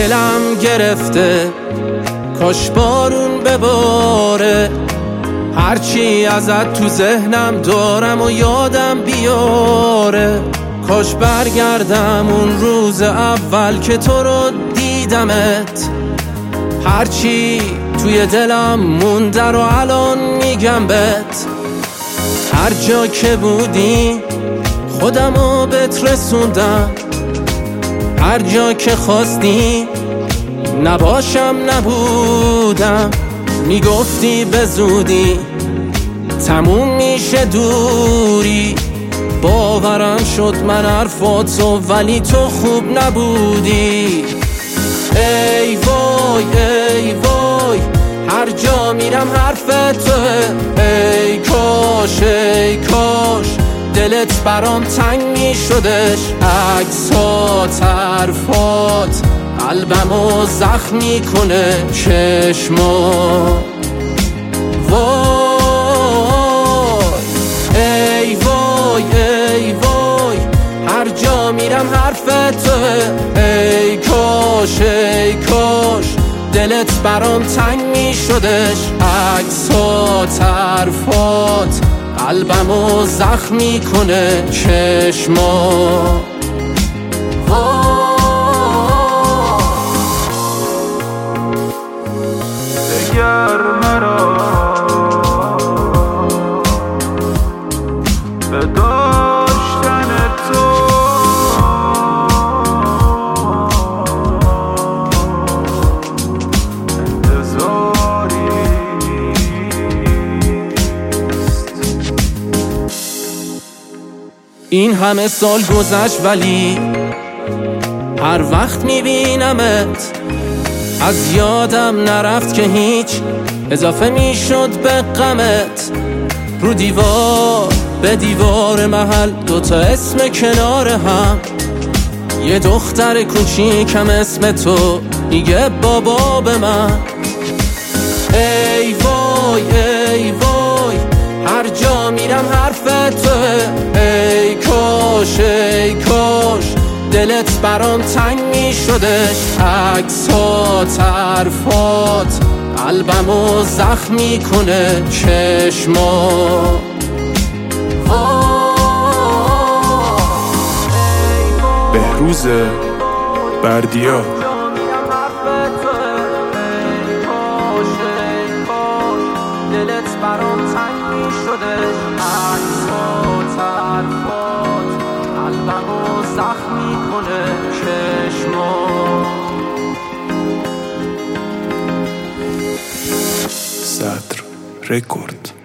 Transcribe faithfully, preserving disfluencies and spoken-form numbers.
دلم گرفته، کاش بارون بباره. هرچی ازت تو ذهنم دارم و یادم بیاره. کاش برگردم اون روز اول که تو رو دیدمت. هرچی توی دلم مونده رو الان میگم بهت. هر جا که بودی خودمو بهت رسوندم. هر جا که خواستی نباشم نبودم. میگفتی به زودی تموم میشه دوری. باورم شد من حرفاتو، ولی تو خوب نبودی. ای وای ای وای، هر جا میرم حرف توه. ای کاش ای کاش دلت برام تنگ میشدش. عکسات حرفات قلبمو زخم میکنه. چشما وای ای وای ای وای، هر جا میرم حرف توه. ای کاش ای کاش دلت برام تنگ میشدش. عکسات حرفات قلبمو زخم میکنه. چشما دگر مرا به داشتن تو این همه سال گذشت ولی هر وقت میبینمت از یادم نرفت که هیچ اضافه میشد به غمت. رو دیوار به دیوار محل دوتا اسم کنار هم. یه دختر کوچیکم اسم تو میگه بابا به من. ای وای ای وای، هر جا میرم حرف توه. ای کاش ای کاش دلت برام تنگ میشدش. عکسات حرفات قلبمو زخم میکنه. چشما بهروز بردیا. دلت برام تنگ میشدش. عکسات حرفات قلبمو زخم میکنه. چشما صدر رکورد.